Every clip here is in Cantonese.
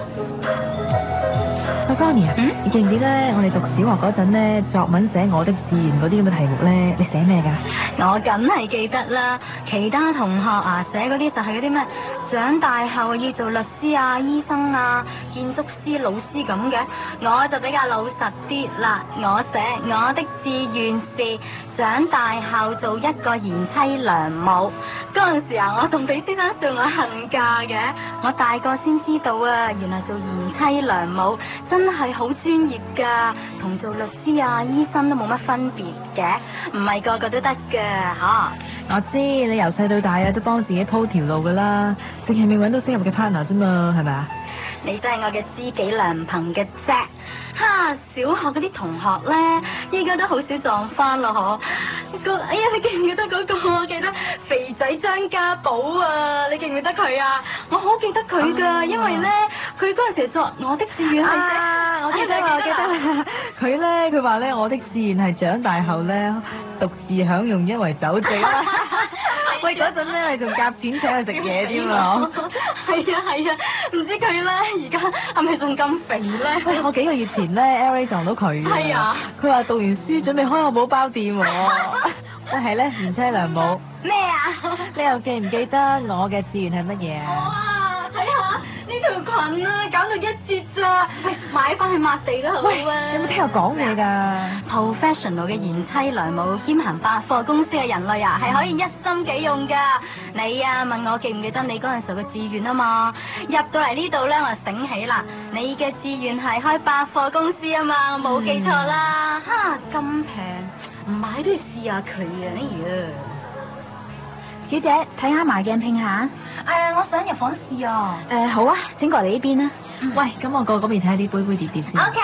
阿 Fanny 啊，你記唔記得我哋讀小學嗰陣咧，作文寫我的志願嗰啲咁嘅題目咧，你寫咩㗎？ 我梗係記得啦，其他同學啊寫嗰啲就係嗰啲咩，長大後要做律師啊、醫生啊、建築師、老師咁嘅。我就比較老實啲啦，我寫我的志願是長大後做一個賢妻良母。嗰陣時啊，我仲俾先生笑我恨嫁嘅，我大個先知道啊，原來做賢妻良母真係好專業㗎，同做律師啊、醫生都冇乜分別嘅，唔係個個都得㗎嚇。 我知你由細到大啊，都幫自己鋪條路㗎啦，淨係未揾到適合嘅 partner 啫嘛，係咪啊？ 你真係我嘅知己良朋嘅啫，哈！小學嗰啲同學咧，依家都好少撞翻咯嗬。哎呀，你記唔記得嗰個？我記得肥仔張家寶啊，你記唔記得佢啊？我好記得佢噶，因為咧，佢嗰陣時作我的志願係寫， 我記得我記得佢咧，佢話咧，我的志願係長大後咧，獨自享用一為酒醉啦。喂，嗰陣咧，你仲夾錢請佢食嘢添啊！ 係啊，唔知佢咧而家係咪仲咁肥咧？ 喂，我幾個月前咧 ，LA 撞到佢啊！ 係啊， 佢話讀完書準備開個寶包店喎。喂，係咧，賢妻良母。 咩啊？ 你又記唔記得我嘅志願係乜嘢啊？ 哇！睇下呢條裙啊，搞到一折咋？喂，買翻去抹地都好啊！ 有冇聽我講嘢㗎 ？Professional 嘅賢妻良母兼行百貨公司嘅人類啊，係可以一心幾用㗎。你啊問我記唔記得你嗰陣時嘅志願啊嘛？入到嚟呢度咧，我就醒起啦。你嘅志願係開百貨公司啊嘛，我冇記錯啦。哈，咁平，唔買都要試下佢啊！呢樣。 小姐，睇下埋鏡拼下。 我想入房試啊。 好啊，請過嚟呢邊啦。 喂，咁我過嗰邊睇下啲杯杯碟碟先。 OK。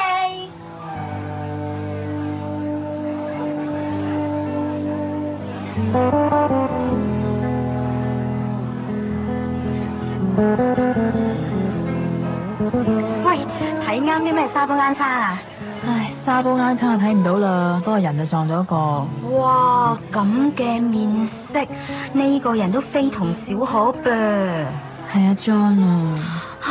喂，睇啱啲咩沙煲罌罉啊？ 唉，沙煲罌罉睇唔到啦，不過人就撞咗一個。 哇，咁嘅面色，呢個人都非同小可噃。 係阿 John 啊。 吓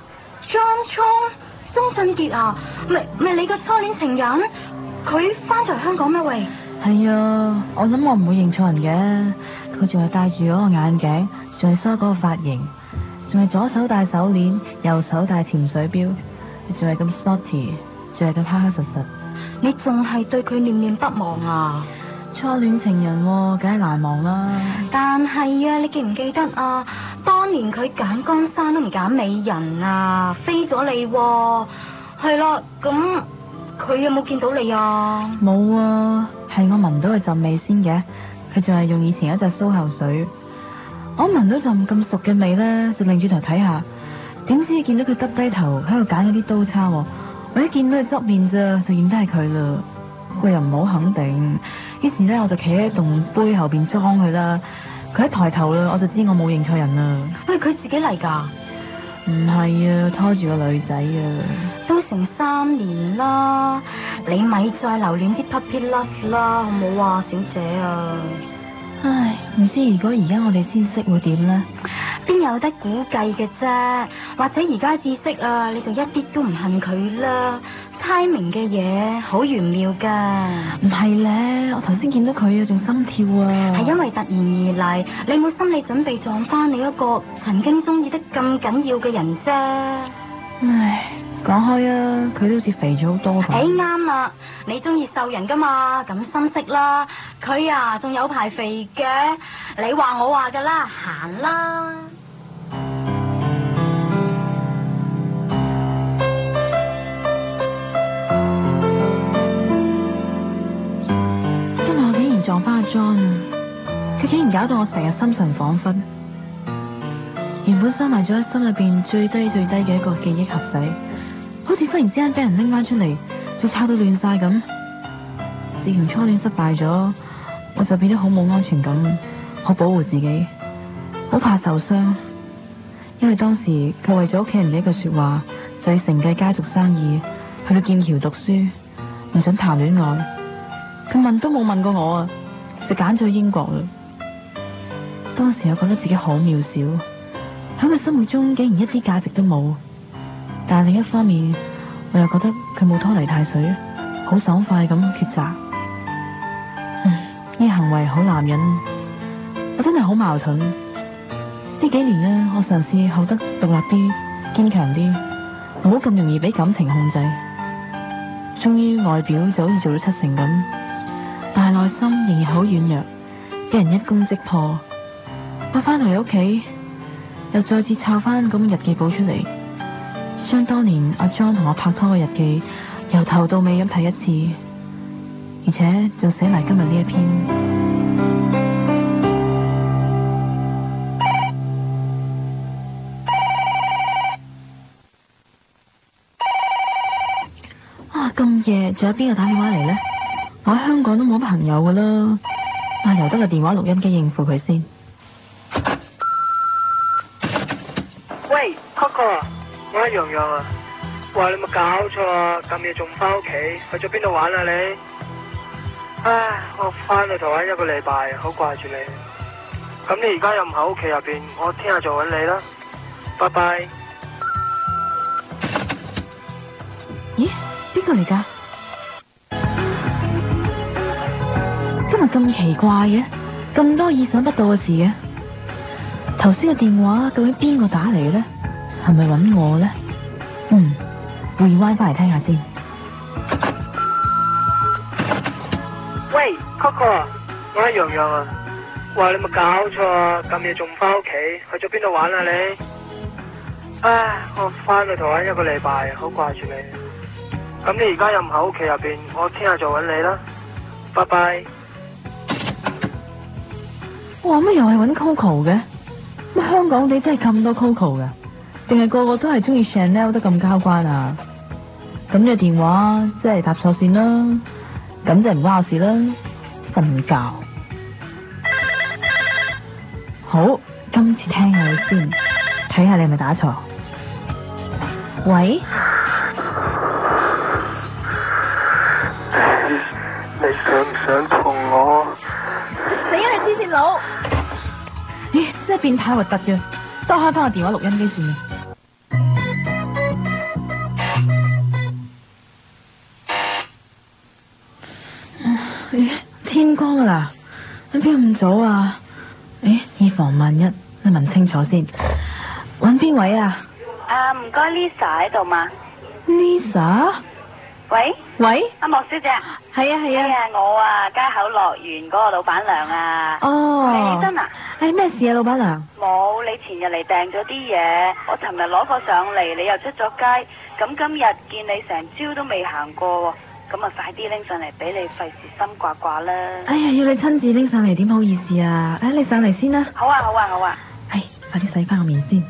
？John 鍾振傑啊？咪你個初戀情人？佢翻咗嚟香港咩喂？ 係啊，我諗我唔會認錯人嘅。佢仲係戴住嗰個眼鏡，仲係梳嗰個髮型，仲係左手戴手鏈，右手戴潛水錶，仲係咁 sporty，仲係咁黑黑實實。 你仲係對佢念念不忘啊？ 初戀情人喎，梗係難忘啦。 但係啊，你記唔記得啊？當年佢揀江山都唔揀美人啊，飛咗你喎。係啦，咁佢有冇見到你啊？ 冇啊，係我聞到佢陣味先嘅。佢仲係用以前一隻蘇口水。我聞到陣咁熟嘅味咧，就擰轉頭睇下，點知見到佢耷低頭喺度揀嗰啲刀叉喎。我一見到佢側面咋，就認得係佢啦。我又唔好肯定，於是咧我就企喺棟杯後邊裝佢啦。佢一抬頭啦，我就知我冇認錯人啦。 喂，佢自己嚟㗎？ 唔係啊，拖住個女仔啊。 都成3年啦，你咪再留戀啲 puppy love 啦，好冇啊，小姐啊？ 唉，唔知如果而家我哋先識會點呢？ 邊有得估計嘅啫？或者而家至識啊，你就一啲都唔恨佢啦。timing 嘅嘢好玄妙噶。 唔係咧，我頭先見到佢啊，仲心跳啊。 係因為突然而嚟，你冇心理準備撞翻你一個曾經中意得咁緊要嘅人啫。 唉，講開啊，佢都好似肥咗好多咁。 啱啦，你中意瘦人噶嘛，咁心識啦。佢啊，仲有排肥嘅。你話我話噶啦，行啦。 撞翻阿 John，佢竟然搞到我成日心神恍惚。原本收埋咗喺心裏邊最低嘅一個記憶盒仔，好似忽然之間俾人拎翻出嚟，就抄到亂晒咁。自從初戀失敗咗，我就變得好冇安全感，好保護自己，好怕受傷。因為當時佢為咗屋企人嘅一句說話，就要承繼家族生意，去到劍橋讀書，唔想談戀愛。佢問都冇問過我啊，就揀咗去英國啦。當時我覺得自己好渺小，喺佢心目中竟然一啲價值都冇。 但另一方面，我又覺得佢冇拖泥帶水，好爽快咁抉擇。呢行為好男人，我真係好矛盾。呢幾年呢，我嘗試學得獨立啲、堅強啲，唔好咁容易俾感情控制。終於外表就好似做到70%咁，但係內心仍然好軟弱，俾人一攻即破。我翻到嚟屋企，又再次抄翻嗰本日記簿出嚟，將當年阿 John 同我拍拖嘅日記由頭到尾咁睇一次，而且仲寫埋今日呢一篇。咁夜仲有邊個打電話嚟呢？我喺香港都冇乜朋友噶啦，由得個電話錄音機應付佢先。 喂 ，Coco， 我係洋洋啊！哇，你冇搞錯啊！咁夜仲唔翻屋企？去咗邊度玩啊你？唉，我翻到台灣1個禮拜，好掛住你。咁你而家又唔喺屋企入邊，我聽日就揾你啦。拜拜。 咦？邊個嚟㗎？今日咁奇怪嘅，咁多意想不到嘅事嘅。頭先嘅電話究竟邊個打嚟嘅呢？係咪揾我呢？rewind 翻嚟聽下先。 喂 ，Coco， 我係洋洋啊！哇，你冇搞錯啊！咁夜仲唔翻屋企？去咗邊度玩啊你？唉，我翻到台灣1個禮拜，好掛住你。咁你而家又唔喺屋企入邊，我聽日就揾你啦。拜拜。 哇，乜又係揾 Coco 嘅？乜香港地真係咁多 Coco 噶？定係個個都係中意 Chanel 得咁交關啊？咁呢個電話真係搭錯線啦，咁就唔關我事啦，瞓覺。好，今次聽下你先，睇下你係咪打錯。喂？ 你想唔想同我？ 死啊！你黐線佬！咦，真係變態核突嘅，都開翻個電話錄音機算啦。天光噶啦，你邊咁早啊？以防萬一，你問清楚先。揾邊位啊？ 唔該 Lisa 喺度嘛 ？Lisa？ 喂？阿莫小姐。 係啊， 我啊街口樂園嗰個老闆娘啊。 哦。 你起身啊？ 咩事啊，老闆娘？ 冇，你前日嚟訂咗啲嘢，我尋日攞過上嚟，你又出咗街，咁今日見你成朝都未行過，咁啊快啲拎上嚟俾你，費事心掛掛啦。 哎呀，要你親自拎上嚟，點好意思啊？你上嚟先啦。 好啊。 快啲洗翻個面先。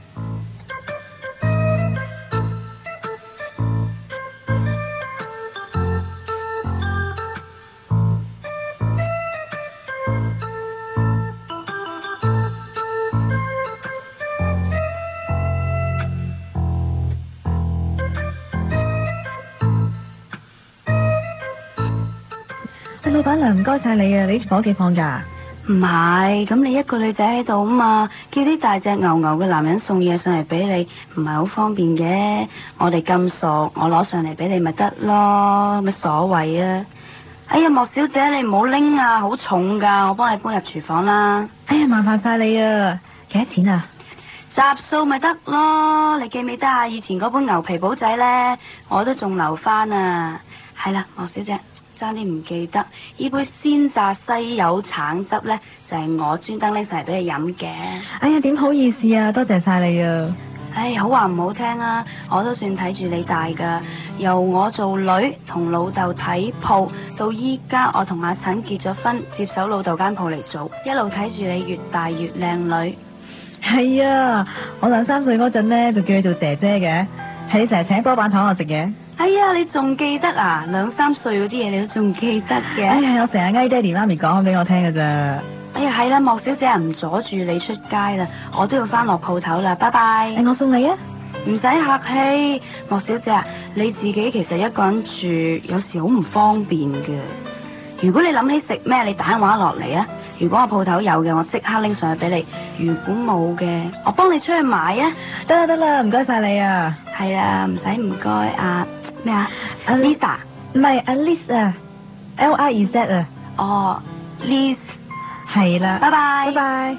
老闆娘，唔該晒你啊！你伙計放假？ 唔係，咁你一個女仔喺度啊嘛，叫啲大隻牛牛嘅男人送嘢上嚟俾你，唔係好方便嘅。我哋咁熟，我攞上嚟俾你咪得咯，乜所謂啊？哎呀，莫小姐你唔好拎啊，好重噶，我幫你搬入廚房啦。 哎呀，麻煩晒你啊！幾多錢啊？ 集數咪得咯，你記唔記得啊？以前嗰本牛皮簿仔呢，我都仲留翻啊。係啦，莫小姐。爭啲唔記得，呢杯鮮榨西柚橙汁呢，就係我專登拎上嚟俾你飲嘅。 哎呀，點好意思啊，多謝晒你啊！ 唉，好話唔好聽啊，我都算睇住你大噶。由我做女同老豆睇鋪，到依家我同阿陳結咗婚，接手老豆間鋪嚟做，一路睇住你越大越靚女。 係啊，我2、3歲嗰陣呢，就叫你做姐姐嘅，係你成日請波板糖我食嘅。 哎呀，你仲記得啊？2、3歲嗰啲嘢你都仲記得嘅。 哎呀，我成日嗌爹哋媽咪講俾我聽㗎咋。 哎呀，係啦，莫小姐唔阻住你出街啦，我都要翻落鋪頭啦，拜拜。 我送你啊。 唔使客氣，莫小姐，你自己其實一個人住，有時好唔方便嘅。如果你諗起食咩，你打電話落嚟啊。如果我鋪頭有嘅，我即刻拎上去俾你；如果冇嘅，我幫你出去買啊。 得啦，唔該晒你啊。 係啊，唔使唔該啊，咩啊阿 ？Lisa， 唔係阿 Liz 啊，Liz 啊， 哦，Liz， 係啦， 拜拜， 拜拜。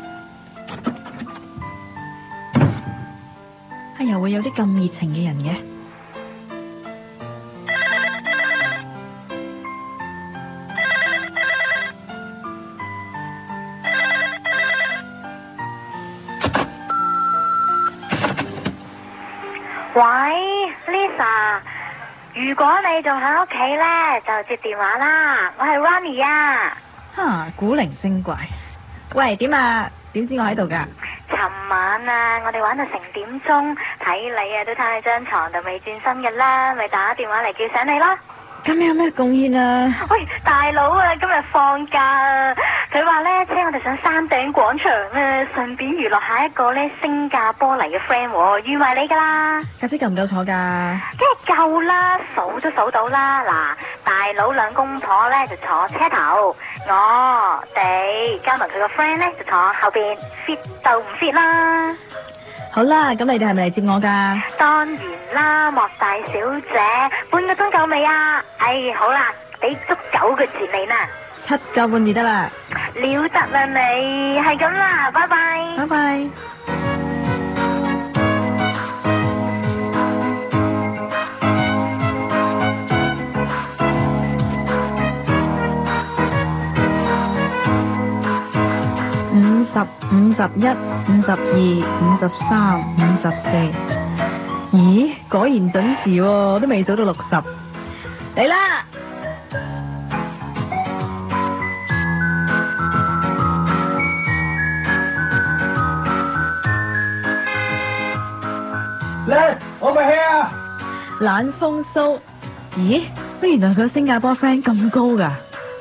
又會有啲咁熱情嘅人嘅。 喂 ，Lisa，如果你仲喺屋企咧，就接電話啦。我係 Ronnie 啊。 哈，古靈精怪。喂，點啊？點知我喺度㗎？ 尋晚啊，我哋玩到成點鐘，睇你啊都攤喺張床度未轉身嘅啦，咪打電話嚟叫醒你咯。 咁你有咩貢獻啊？ 喂，大佬啊，今日放假啊，佢話咧車我哋上山頂廣場啊，順便娛樂下一個咧新加坡嚟嘅 friend，預埋你噶啦。 架車夠唔夠坐㗎？ 梗係夠啦，數都數到啦。嗱，大佬兩公婆咧就坐車頭，我哋加埋佢個 friend 咧就坐後邊 ，fit 就唔 fit 啦。 好啦，咁你哋係咪嚟接我㗎？ 當然啦，莫大小姐，半個鐘夠未啊？哎，好啦，俾足9個字你啦。 7個半至得啦。 了得啦你，係咁啦，拜拜。 拜拜。50、51、52、53、54。咦，果然準時喎，我都未數到60。嚟啦！ 嚟，我個 hair。 懶風騷。咦，乜原來佢個新加坡 friend 咁高㗎？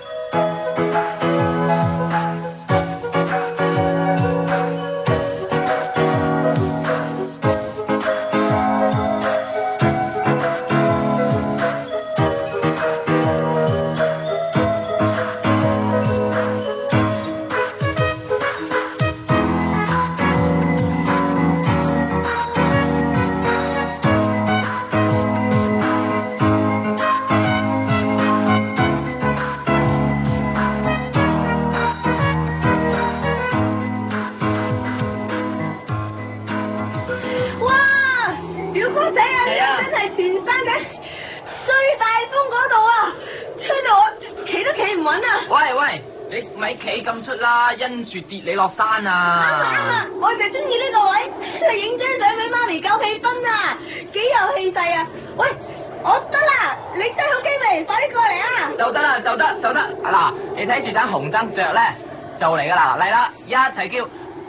咪企咁出啦，因住跌你落山啊！ 啱，我就中意呢個位，嚟影張相俾媽咪夠氣氛啊，幾有氣勢啊！喂，我得啦，你真好機未？快啲過嚟啊！ 就得啦，就得。嗱，你睇住盞紅燈着咧，就嚟噶啦，嚟啦，一齊叫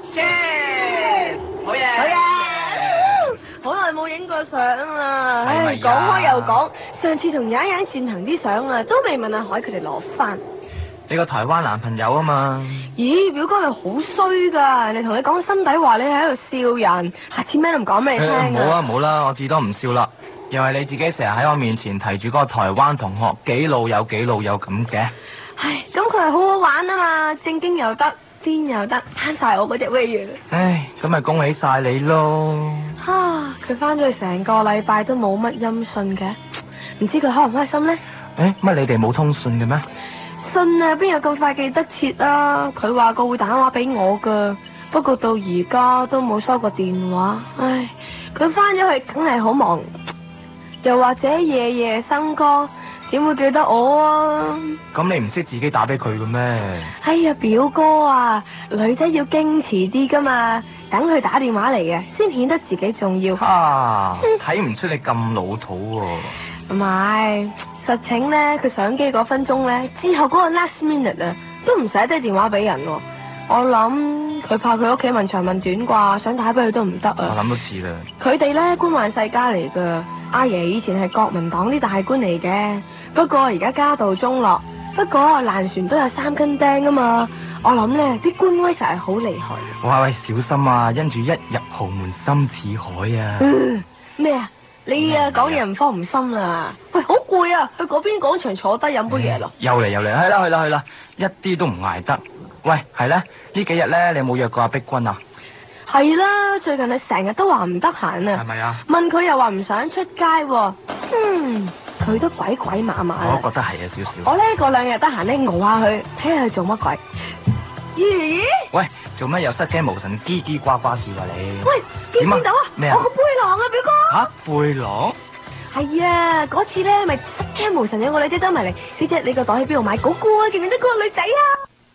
，cheers！ 好嘢！ 好耐冇影過相啦， 係咪唉，講開又講，上次同洋洋善行啲相啊，都未問阿海佢哋攞翻。 你個台灣男朋友啊嘛？ 咦，表哥你好衰噶，人哋同你講心底話，你喺度笑人，下次咩都唔講俾你聽啊！ 唔好啦，我至多唔笑啦。又係你自己成日喺我面前提住嗰個台灣同學，幾老友咁嘅。 唉，咁佢係好好玩啊嘛，正經又得，癲又得，慳晒我嗰隻威嘢。 唉，咁咪恭喜晒你咯。 佢翻咗去成個禮拜都冇乜音訊嘅，唔知佢開唔開心呢？ 乜你哋冇通訊嘅咩？ 信啊，邊有咁快記得切啊？佢話過會打電話俾我噶，不過到而家都冇收過電話。唉，佢翻咗去梗係好忙，又或者夜夜笙歌，點會記得我啊？ 咁你唔識自己打俾佢嘅咩？ 哎呀，表哥啊，女仔要矜持啲噶嘛，等佢打電話嚟嘅，先顯得自己重要。 睇唔出你咁老土喎。 唔係。實情呢，佢上機嗰分鐘呢，之後嗰個 last minute 啊，都唔捨得電話俾人喎。我諗佢怕佢屋企問長問短啩，想打俾佢都唔得啊。 我諗都似啦。 佢哋呢，官宦世家嚟噶，阿爺以前係國民黨啲大官嚟嘅，不過而家家道中落。不過爛船都有3根釘啊嘛，我諗呢啲官威實係好厲害。 哇喂，小心啊！因住一入豪門深似海啊！ 咩啊？你啊講嘢唔慌唔心啦，喂，好攰啊，去嗰邊廣場坐低飲杯嘢咯。 又嚟，去啦，一啲都唔捱得。喂，係咧，呢幾日咧你有冇約過阿碧君啊？ 係啦，最近佢成日都話唔得閒啊。 係咪啊？ 問佢又話唔想出街喎。佢都鬼鬼馬馬啦。 我覺得係啊，少少。 我呢過兩日得閒呢，熬下佢，睇下佢做乜鬼。咦？ 喂，做咩又失驚無神，嘰嘰呱呱叫啊你？ 喂，見唔見到啊？ 咩啊我個背囊啊，表哥。 嚇，背囊？ 係啊，嗰次咧咪失驚無神有個女仔走埋嚟，小姐你個袋喺邊度買？嗰個啊，記唔記得嗰個女仔啊？